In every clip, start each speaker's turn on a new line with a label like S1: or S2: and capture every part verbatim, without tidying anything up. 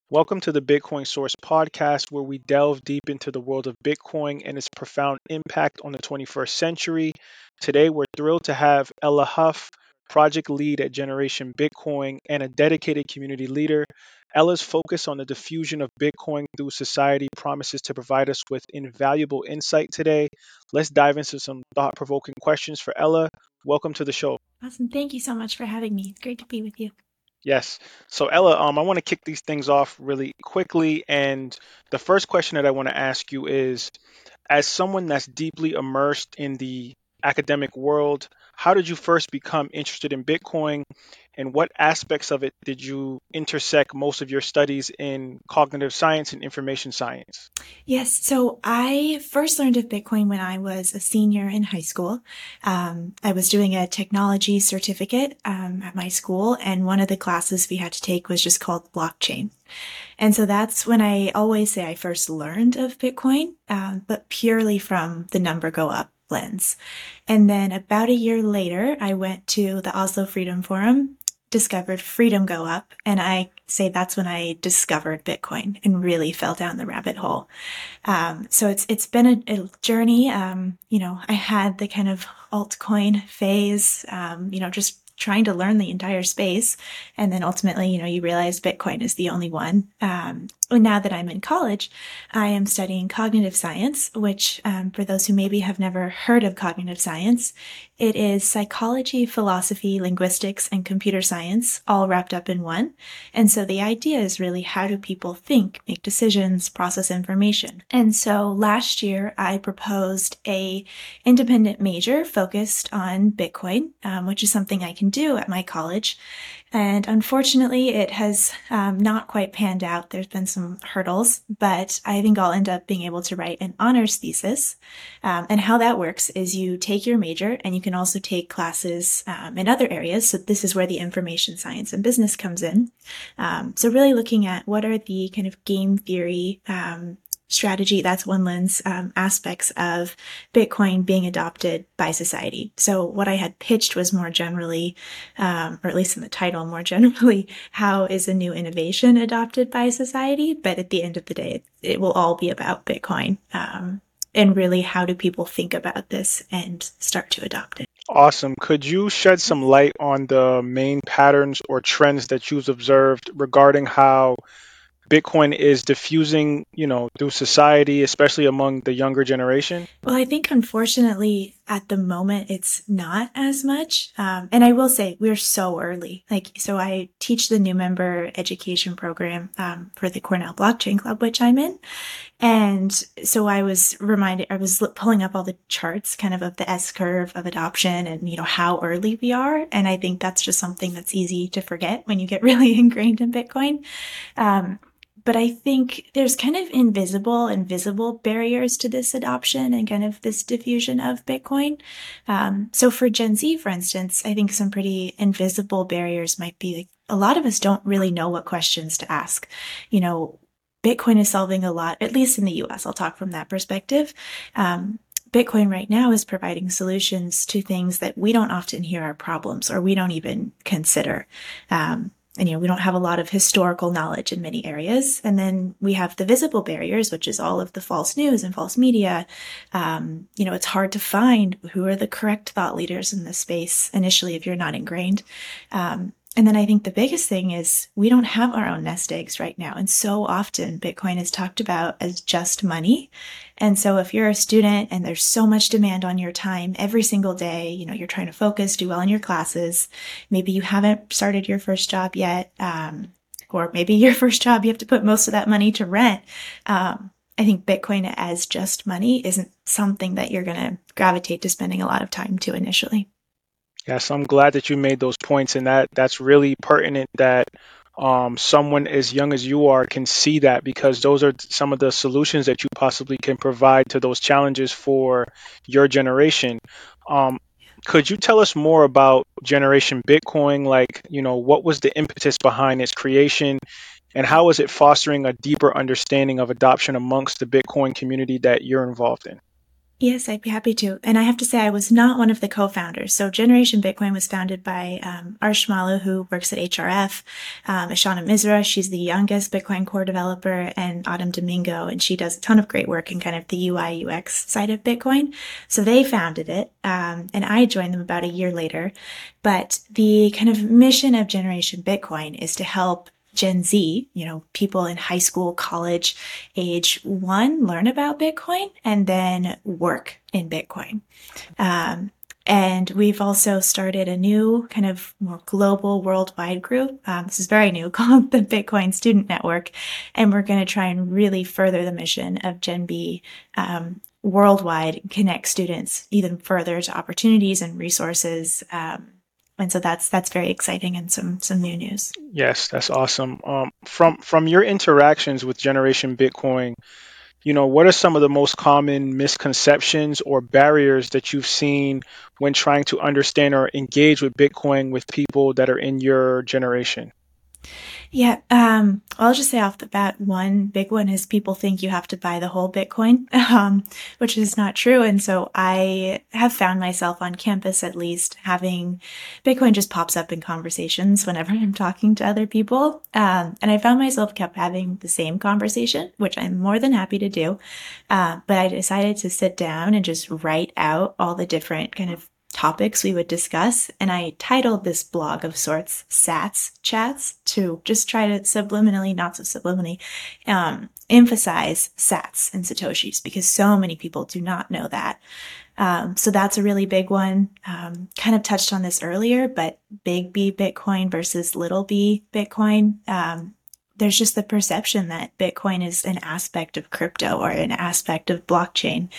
S1: Welcome to the Bitcoin Source podcast, where we delve deep into the world of Bitcoin and its profound impact on the twenty-first century. Today, we're thrilled to have Ella Huff, project lead at Generation Bitcoin and a dedicated community leader. Ella's focus on the diffusion of Bitcoin through society promises to provide us with invaluable insight today. Let's dive into some thought provoking questions for Ella. Welcome to the show.
S2: Awesome. Thank you so much for having me. It's great to be with you.
S1: Yes. So Ella, um, I want to kick these things off really quickly, and the first question that I want to ask you is, as someone that's deeply immersed in the academic world, how did you first become interested in Bitcoin, and what aspects of it did you intersect most of your studies in cognitive science and information science?
S2: Yes, so I first learned of Bitcoin when I was a senior in high school. Um, I was doing a technology certificate um, at my school, and one of the classes we had to take was just called blockchain. And so that's when I always say I first learned of Bitcoin, um, but purely from the number go up lens. And then about a year later, I went to the Oslo Freedom Forum, discovered Freedom Go Up, and I say that's when I discovered Bitcoin and really fell down the rabbit hole. Um, so it's it's been a, a journey. Um, you know, I had the kind of altcoin phase. Um, you know, just trying to learn the entire space, and then ultimately, you know, you realize Bitcoin is the only one. Um, and now that I'm in college, I am studying cognitive science, which, um, for those who maybe have never heard of cognitive science, it is psychology, philosophy, linguistics, and computer science all wrapped up in one. And so the idea is really, how do people think, make decisions, process information? And so last year I proposed a independent major focused on Bitcoin, um, which is something I can do at my college. And unfortunately, it has um, not quite panned out. There's been some hurdles, but I think I'll end up being able to write an honors thesis. Um, and how that works is you take your major and you can also take classes um, in other areas. So this is where the information science and business comes in. Um, so really looking at what are the kind of game theory um, strategy, that's one lens, um, aspects of Bitcoin being adopted by society. So what I had pitched was more generally, um, or at least in the title, more generally, how is a new innovation adopted by society? But at the end of the day, it, it will all be about Bitcoin. Um, and really, how do people think about this and start to adopt it?
S1: Awesome. Could you shed some light on the main patterns or trends that you've observed regarding how Bitcoin is diffusing, you know, through society, especially among the younger generation?
S2: Well, I think unfortunately at the moment it's not as much. Um, and I will say we're so early. Like, so I teach the new member education program um, for the Cornell Blockchain Club, which I'm in. And so I was reminded, I was pulling up all the charts kind of of the S curve of adoption and, you know, how early we are. And I think that's just something that's easy to forget when you get really ingrained in Bitcoin. Um, but I think there's kind of invisible and visible barriers to this adoption and kind of this diffusion of Bitcoin. Um, so for Gen Z, for instance, I think some pretty invisible barriers might be like, a lot of us don't really know what questions to ask. You know, Bitcoin is solving a lot, at least in the U S. I'll talk from that perspective. Um, Bitcoin right now is providing solutions to things that we don't often hear are problems or we don't even consider. Um, and, you know, we don't have a lot of historical knowledge in many areas. And then we have the visible barriers, which is all of the false news and false media. Um, you know, it's hard to find who are the correct thought leaders in this space initially if you're not ingrained. Um, and then I think the biggest thing is we don't have our own nest eggs right now. And so often Bitcoin is talked about as just money. And so if you're a student and there's so much demand on your time every single day, you know, you're trying to focus, do well in your classes, maybe you haven't started your first job yet, um, or maybe your first job, you have to put most of that money to rent. Um, I think Bitcoin as just money isn't something that you're going to gravitate to spending a lot of time to initially.
S1: Yes, I'm glad that you made those points, and that that's really pertinent that um, someone as young as you are can see that, because those are some of the solutions that you possibly can provide to those challenges for your generation. Um, could you tell us more about Generation Bitcoin? Like, you know, what was the impetus behind its creation, and how is it fostering a deeper understanding of adoption amongst the Bitcoin community that you're involved in?
S2: Yes, I'd be happy to. And I have to say, I was not one of the co-founders. So Generation Bitcoin was founded by um, Arsh Malu, who works at H R F, um, Ashana Misra, she's the youngest Bitcoin core developer, and Autumn Domingo, and she does a ton of great work in kind of the U I U X side of Bitcoin. So they founded it, um, and I joined them about a year later. But the kind of mission of Generation Bitcoin is to help Gen Z, you know, people in high school, college age, one, learn about Bitcoin and then work in Bitcoin. Um, and we've also started a new kind of more global worldwide group. Um, this is very new called the Bitcoin Student Network. And we're going to try and really further the mission of Gen B um, worldwide, connect students even further to opportunities and resources. Um, and so that's that's very exciting and some some new news.
S1: Yes, that's awesome. Um, from from your interactions with Generation Bitcoin, you know, what are some of the most common misconceptions or barriers that you've seen when trying to understand or engage with Bitcoin with people that are in your generation?
S2: Yeah, um, I'll just say off the bat, one big one is people think you have to buy the whole Bitcoin, um, which is not true. And so I have found myself on campus, at least, having Bitcoin just pops up in conversations whenever I'm talking to other people. Um, and I found myself kept having the same conversation, which I'm more than happy to do. Uh, but I decided to sit down and just write out all the different kind of topics we would discuss. And I titled this blog of sorts Sats Chats to just try to subliminally, not so subliminally, um, emphasize Sats and Satoshis because so many people do not know that. Um, so that's a really big one. Um, kind of touched on this earlier, but big B Bitcoin versus little b Bitcoin. Um, there's just the perception that Bitcoin is an aspect of crypto or an aspect of blockchain.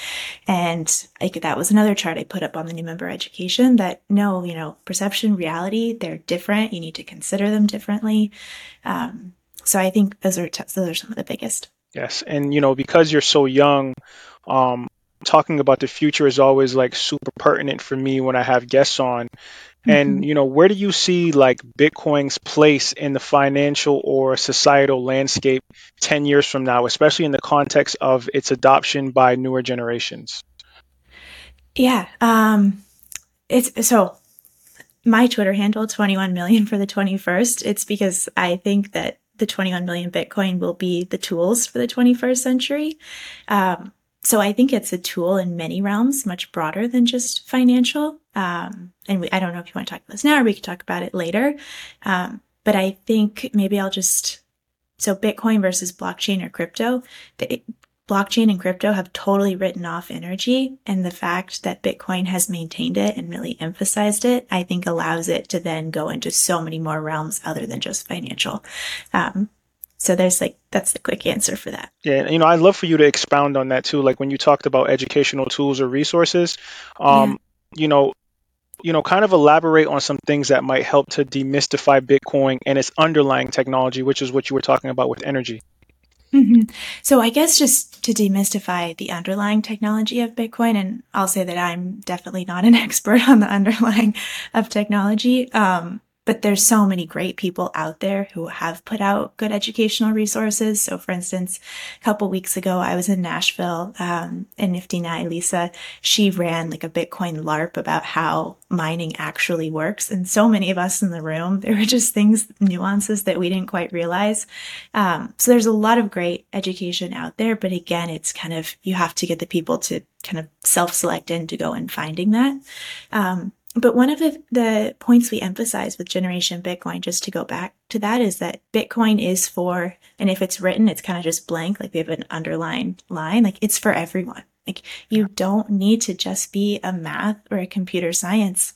S2: And like that was another chart I put up on the new member education that no, you know, perception, reality, they're different. You need to consider them differently. Um, so I think those are, t- those are some of the biggest.
S1: Yes, and you know, because you're so young, um, talking about the future is always like super pertinent for me when I have guests on.
S2: Mm-hmm.
S1: And you know, where do you see like Bitcoin's place in the financial or societal landscape ten years from now, especially in the context of its adoption by newer generations?
S2: Yeah. Um, it's so my Twitter handle, twenty-one million for the twenty-first. It's because I think that the twenty-one million Bitcoin will be the tools for the twenty-first century. Um, so I think it's a tool in many realms, much broader than just financial. Um, and we, I don't know if you want to talk about this now or we can talk about it later. Um, but I think maybe I'll just, so Bitcoin versus blockchain or crypto, the, blockchain and crypto have totally written off energy, and the fact that Bitcoin has maintained it and really emphasized it, I think allows it to then go into so many more realms other than just financial. Um, so there's like, that's the quick answer for that.
S1: Yeah, you know, I'd love for you to expound on that too. Like when you talked about educational tools or resources,
S2: Yeah.
S1: um, you know, you know, kind of elaborate on some things that might help to demystify Bitcoin and its underlying technology, which is what you were talking about with energy.
S2: Mm-hmm. So I guess just to demystify the underlying technology of Bitcoin, and I'll say that I'm definitely not an expert on the underlying of technology. Um, but there's so many great people out there who have put out good educational resources. So for instance, a couple weeks ago, I was in Nashville, um, and Nifty Nye, Lisa, she ran like a Bitcoin LARP about how mining actually works. And so many of us in the room, there were just things, nuances that we didn't quite realize. Um, so there's a lot of great education out there, but again, it's kind of, you have to get the people to kind of self-select in to go and finding that. Um, but one of the, the points we emphasize with Generation Bitcoin, just to go back to that, is that Bitcoin is for, and if it's written, it's kind of just blank, like we have an underlined line, like it's for everyone. Like you don't need to just be a math or a computer science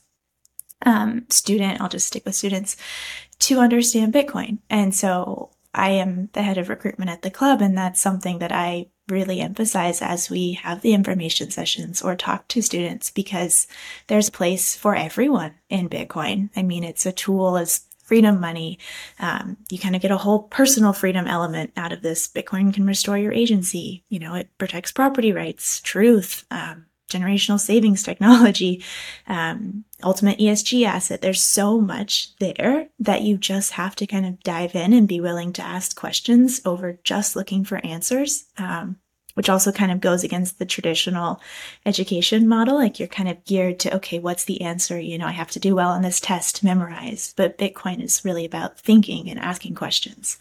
S2: um, student, I'll just stick with students, to understand Bitcoin. And so I am the head of recruitment at the club, and that's something that I really emphasize as we have the information sessions or talk to students, because there's a place for everyone in Bitcoin. I mean, it's a tool as freedom money. Um, you kind of get a whole personal freedom element out of this. Bitcoin can restore your agency. You know, it protects property rights, truth, um, generational savings technology, um, ultimate E S G asset. There's so much there that you just have to kind of dive in and be willing to ask questions over just looking for answers. Um, which also kind of goes against the traditional education model. Like you're kind of geared to, okay, what's the answer? You know, I have to do well on this test to memorize. But Bitcoin is really about thinking and asking questions.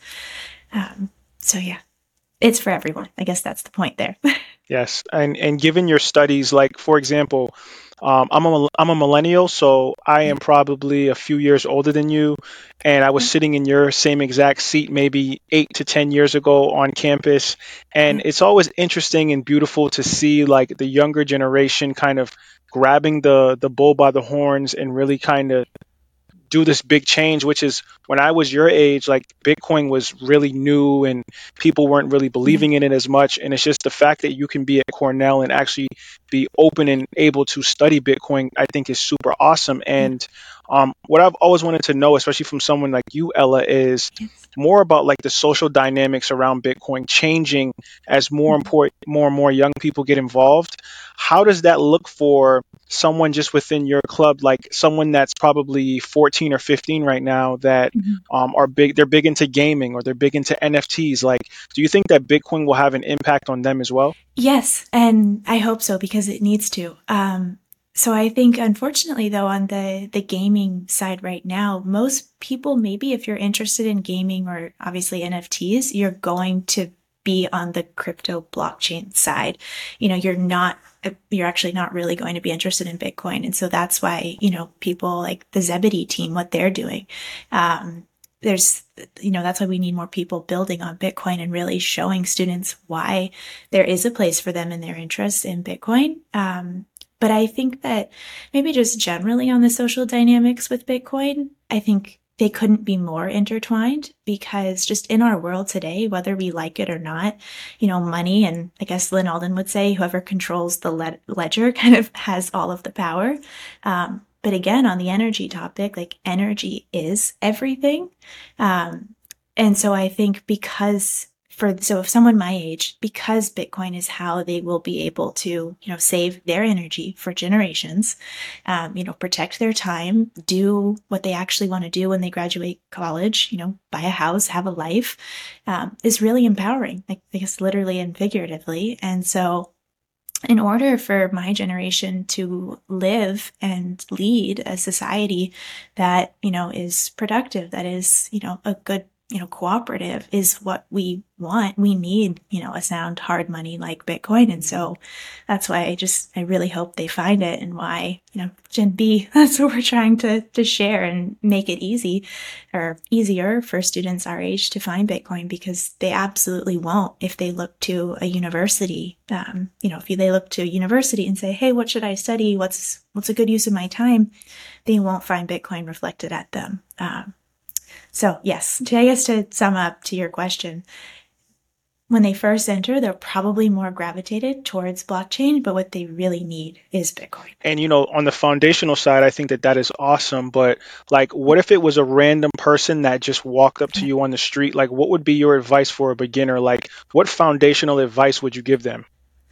S2: Um, so yeah, it's for everyone. I guess that's the point there.
S1: Yes, and and given your studies, like for example, um, I'm a mil- I'm a millennial, so I
S2: Yeah.
S1: am probably a few years older than you, and I was
S2: Yeah.
S1: sitting in your same exact seat maybe eight to ten years ago on campus, and
S2: Yeah.
S1: it's always interesting and beautiful to see like the younger generation kind of grabbing the the bull by the horns and really kind of do this big change, which is when I was your age, like Bitcoin was really new and people weren't really
S2: Yeah.
S1: believing in it as much. And it's just the fact that you can be at Cornell and actually be open and able to study Bitcoin, I think is super awesome.
S2: Yeah.
S1: And um, what I've always wanted to know, especially from someone like you, Ella, is
S2: Yes.
S1: more about like the social dynamics around Bitcoin changing as more
S2: Mhm.
S1: important, more and more young people get involved. How does that look for someone just within your club, like someone that's probably fourteen or fifteen right now that
S2: Mhm.
S1: um, are big, they're big into gaming or they're big into N F Ts. Like, do you think that Bitcoin will have an impact on them as well?
S2: Yes, and I hope so because it needs to. Um, so I think, unfortunately, though, on the the gaming side right now, most people, maybe if you're interested in gaming or obviously N F Ts, you're going to be on the crypto blockchain side. You know, you're not. You're actually not really going to be interested in Bitcoin, and so that's why you know people like the Zebedee team, what they're doing. Um, there's, you know, that's why we need more people building on Bitcoin and really showing students why there is a place for them and their interests in Bitcoin. Um, but I think that maybe just generally on the social dynamics with Bitcoin, I think they couldn't be more intertwined because just in our world today, whether we like it or not, you know, money, and I guess Lynn Alden would say whoever controls the led- ledger kind of has all of the power. Um, but again, on the energy topic, like energy is everything. Um, and so I think because for so if someone my age, because Bitcoin is how they will be able to, you know, save their energy for generations, um, you know, protect their time, do what they actually want to do when they graduate college, you know, buy a house, have a life, um, is really empowering, like I guess literally and figuratively. And so in order for my generation to live and lead a society that, you know, is productive, that is, you know, a good, you know, cooperative is what we want. We need, you know, a sound hard money like Bitcoin. And so that's why I just, I really hope they find it and why, you know, Gen B, that's what we're trying to, to share and make it easy or easier for students our age to find Bitcoin because they absolutely won't if they look to a university. Um, you know, if they look to a university and say, hey, what should I study? What's, what's a good use of my time? They won't find Bitcoin reflected at them. Um, so yes, to, I guess to sum up to your question, when they first enter, they're probably more gravitated towards blockchain, but what they really need is Bitcoin.
S1: And you know, on the foundational side, I think that that is awesome. But like, what if it was a random person that just walked up to
S2: Yeah.
S1: you on the street? Like, what would be your advice for a beginner? Like, what foundational advice would you give them?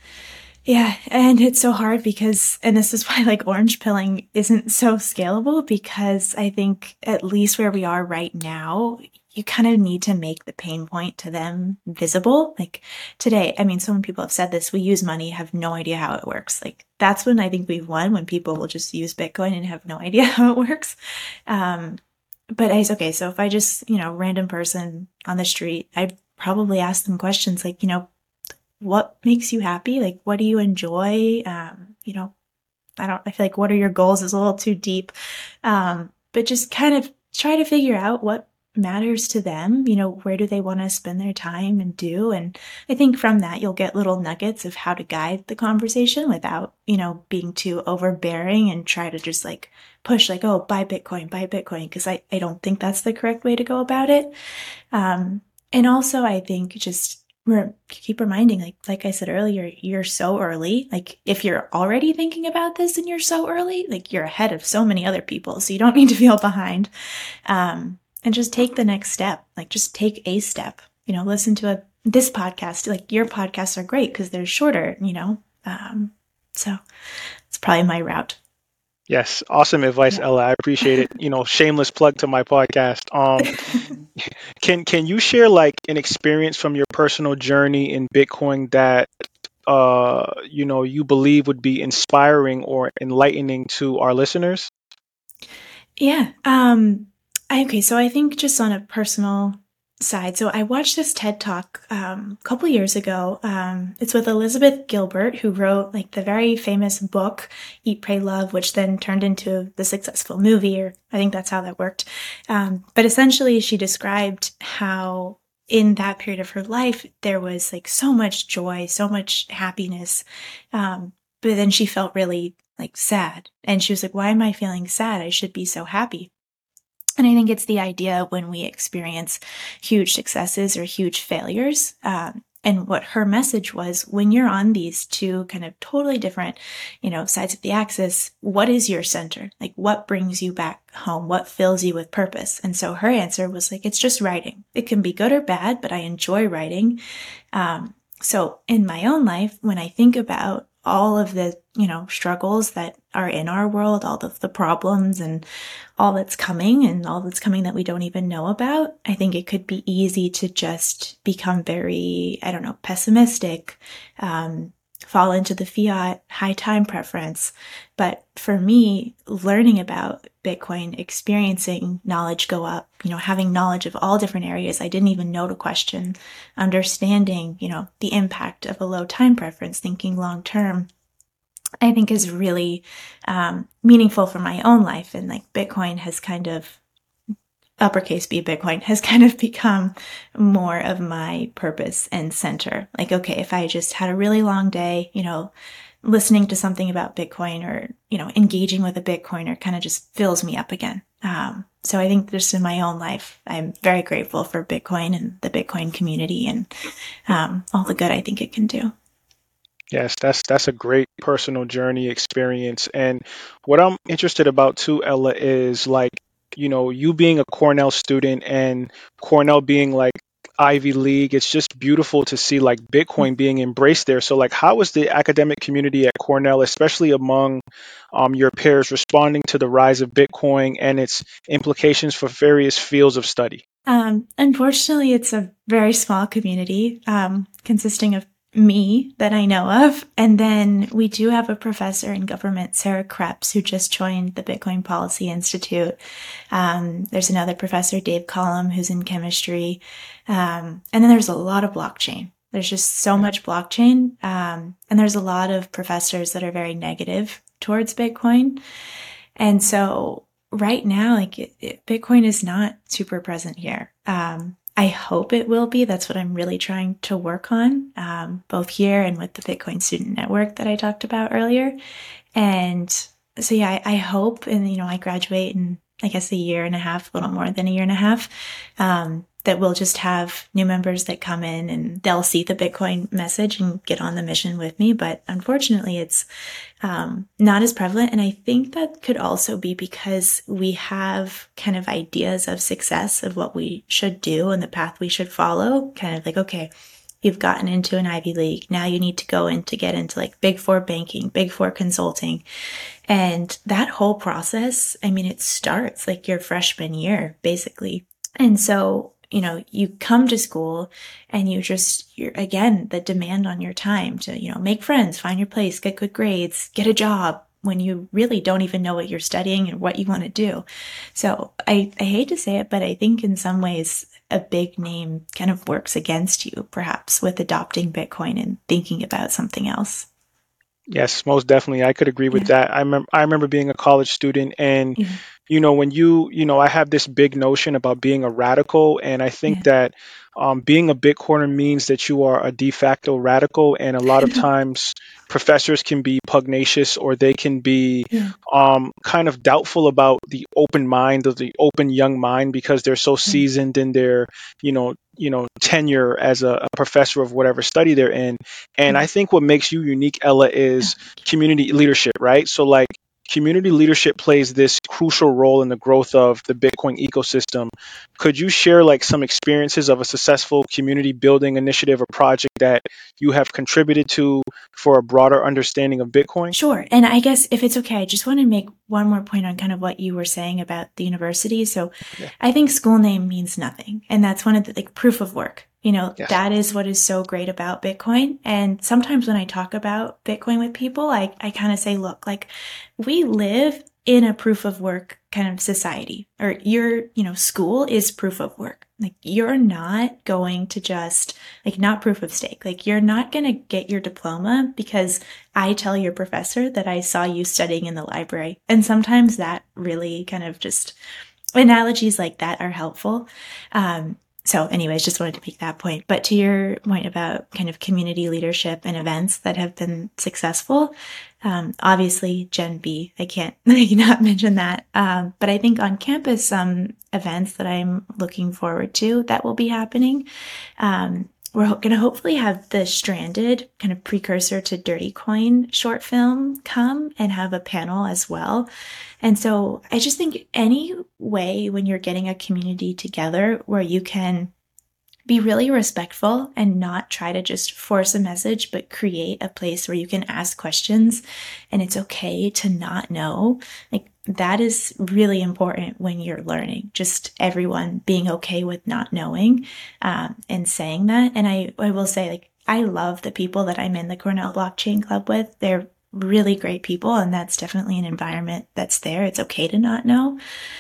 S2: Yeah, and it's so hard because, and this is why like orange pilling isn't so scalable because I think at least where we are right now, you kind of need to make the pain point to them visible. Like today, I mean, so many people have said this, we use money, have no idea how it works. Like that's when I think we've won, when people will just use Bitcoin and have no idea how it works. Um, but I, okay, so if I just, you know, random person on the street, I'd probably ask them questions like, you know, what makes you happy? Like, what do you enjoy? Um, you know, I don't, I feel like what are your goals is a little too deep. Um, but just kind of try to figure out what matters to them. You know, where do they want to spend their time and do? And I think from that, you'll get little nuggets of how to guide the conversation without, you know, being too overbearing and try to just like push like, oh, buy Bitcoin, buy Bitcoin. Cause I, I don't think that's the correct way to go about it. Um, and also I think just re- keep reminding, like, like I said earlier, you're so early. Like if you're already thinking about this and you're so early, like you're ahead of so many other people. So you don't need to feel behind. Um, and just take the next step. Like just take a step, you know, listen to a, this podcast, like your podcasts are great because they're shorter, you know? Um, so it's probably my route.
S1: Yes, awesome advice,
S2: Yeah.
S1: Ella. I appreciate it. You know, shameless plug to my podcast. Um, can can you share like an experience from your personal journey in Bitcoin that uh you know you believe would be inspiring or enlightening to our listeners?
S2: Yeah. Um, I, okay. So I think just on a personal side, so I watched this TED Talk um, a couple years ago. Um, it's with Elizabeth Gilbert, who wrote like the very famous book Eat, Pray, Love, which then turned into the successful movie, or I think that's how that worked. Um, but essentially, she described how in that period of her life there was like so much joy, so much happiness, um, but then she felt really like sad. And she was like, why am I feeling sad? I should be so happy. And I think it's the idea when we experience huge successes or huge failures. Um, and what her message was, when you're on these two kind of totally different, you know, sides of the axis, what is your center? Like, what brings you back home? What fills you with purpose? And so her answer was like, it's just writing. It can be good or bad, but I enjoy writing. Um, so in my own life, when I think about all of the, you know, struggles that are in our world, all of the problems and all that's coming and all that's coming that we don't even know about, I think it could be easy to just become very, I don't know, pessimistic, um, fall into the fiat high time preference. But for me, learning about Bitcoin, experiencing knowledge go up, you know, having knowledge of all different areas I didn't even know to question, understanding, you know, the impact of a low time preference, thinking long term, I think is really um, meaningful for my own life. And like Bitcoin has kind of, uppercase B Bitcoin has kind of become more of my purpose and center. Like, okay, if I just had a really long day, you know, listening to something about Bitcoin or, you know, engaging with a Bitcoiner kind of just fills me up again. Um, so I think just in my own life, I'm very grateful for Bitcoin and the Bitcoin community and um, all the good I think it can do.
S1: Yes, that's that's a great personal journey experience. And what I'm interested about too, Ella, is like, you know, you being a Cornell student and Cornell being like Ivy League, it's just beautiful to see like Bitcoin being embraced there. So like how is the academic community at Cornell, especially among um, your peers, responding to the rise of Bitcoin and its implications for various fields of study?
S2: Um, unfortunately, it's a very small community um, consisting of me that I know of. And then we do have a professor in government, Sarah Krebs, who just joined the Bitcoin Policy Institute. Um, there's another professor, Dave Collum, who's in chemistry. Um, and then there's a lot of blockchain. There's just so much blockchain. Um, and there's a lot of professors that are very negative towards Bitcoin. And so right now, like it, it, Bitcoin is not super present here. Um, I hope it will be. That's what I'm really trying to work on, um, both here and with the Bitcoin Student Network that I talked about earlier. And so, yeah, I, I hope, and you know, I graduate in, I guess, a year and a half, a little more than a year and a half. Um, that we'll just have new members that come in and they'll see the Bitcoin message and get on the mission with me. But unfortunately, it's um, not as prevalent. And I think that could also be because we have kind of ideas of success of what we should do and the path we should follow. Kind of like, okay, you've gotten into an Ivy League. Now you need to go in to get into like big four banking, big four consulting. And that whole process, I mean, it starts like your freshman year, basically. And so, you know, you come to school and you just, you're again, the demand on your time to, you know, make friends, find your place, get good grades, get a job when you really don't even know what you're studying and what you want to do. So I, I hate to say it, but I think in some ways a big name kind of works against you, perhaps with adopting Bitcoin and thinking about something else.
S1: Yes, most definitely. I could agree with
S2: Yeah.
S1: that. I remember I remember being a college student and
S2: Yeah.
S1: you know when you you know I have this big notion about being a radical and I think
S2: Yeah.
S1: that um, being a Bitcoiner means that you are a de facto radical and a lot of times professors can be pugnacious or they can be
S2: Yeah.
S1: um, kind of doubtful about the open mind of the open young mind because they're so
S2: Yeah.
S1: seasoned in their you know you know tenure as a, a professor of whatever study they're in. And
S2: Yeah.
S1: I think what makes you unique, Ella,
S2: Oh,
S1: is
S2: thank you.
S1: community leadership, right? So, like, community leadership plays this crucial role in the growth of the Bitcoin ecosystem. Could you share like some experiences of a successful community building initiative or project that you have contributed to for a broader understanding of Bitcoin?
S2: Sure. And I guess if it's okay, I just want to make one more point on kind of what you were saying about the university. So
S1: Yeah.
S2: I think school name means nothing. And that's one of the like proof of work. You know,
S1: Yes.
S2: that is what is so great about Bitcoin. And sometimes when I talk about Bitcoin with people, I, I kind of say, look, like we live in a proof of work kind of society, or your, you know, school is proof of work. Like you're not going to just like not proof of stake. Like you're not going to get your diploma because I tell your professor that I saw you studying in the library. And sometimes that really kind of just analogies like that are helpful. Um, So anyways, just wanted to make that point. But to your point about kind of community leadership and events that have been successful, um, obviously Gen B, I can't like, not mention that. Um, but I think on campus, some events that I'm looking forward to that will be happening. Um, we're ho- going to hopefully have the Stranded kind of precursor to Dirty Coin short film come and have a panel as well. And so I just think any way when you're getting a community together where you can be really respectful and not try to just force a message, but create a place where you can ask questions and it's okay to not know. Like that is really important when you're learning, just everyone being okay with not knowing, um, and saying that. And I, I will say, like, I love the people that I'm in the Cornell Blockchain Club with. They're really great people. And that's definitely an environment that's there. It's okay to not know.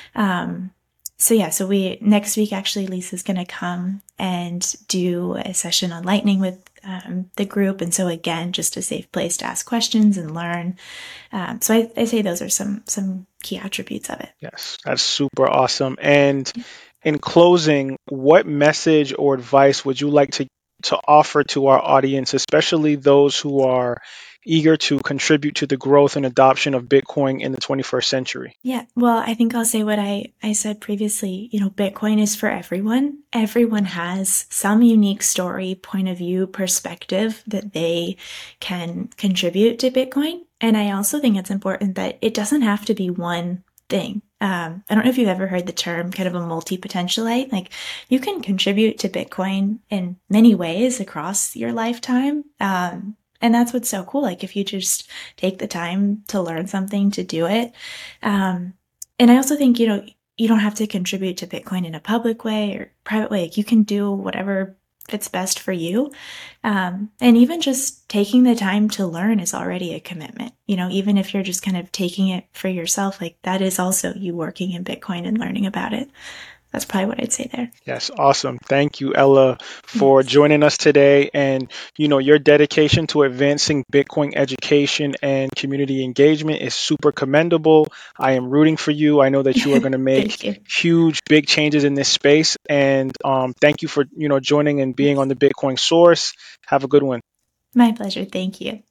S2: Um, So yeah, so we next week actually Lisa's going to come and do a session on Lightning with um, the group, and so again, just a safe place to ask questions and learn. Um, so I, I say those are some some key attributes of it.
S1: Yes, that's super awesome. And in closing, what message or advice would you like to to offer to our audience, especially those who are eager to contribute to the growth and adoption of Bitcoin in the twenty-first century?
S2: Yeah, well, I think I'll say what I, I said previously. You know, Bitcoin is for everyone. Everyone has some unique story, point of view, perspective that they can contribute to Bitcoin. And I also think it's important that it doesn't have to be one thing. Um, I don't know if you've ever heard the term kind of a multi-potentialite. Like you can contribute to Bitcoin in many ways across your lifetime. Um, And that's what's so cool. Like if you just take the time to learn something, to do it. Um, and I also think, you know, you don't have to contribute to Bitcoin in a public way or private way. Like you can do whatever fits best for you. Um, and even just taking the time to learn is already a commitment. You know, even if you're just kind of taking it for yourself, like that is also you working in Bitcoin and learning about it. That's probably what I'd say there.
S1: Yes, awesome. Thank you, Ella, for
S2: Yes.
S1: joining us today. And, you know, your dedication to advancing Bitcoin education and community engagement is super commendable. I am rooting for you. I know that you are going to make
S2: Thank you.
S1: huge, big changes in this space. And um, thank you for, you know, joining and being
S2: Yes.
S1: on the Bitcoin Source. Have a good one.
S2: My pleasure. Thank you.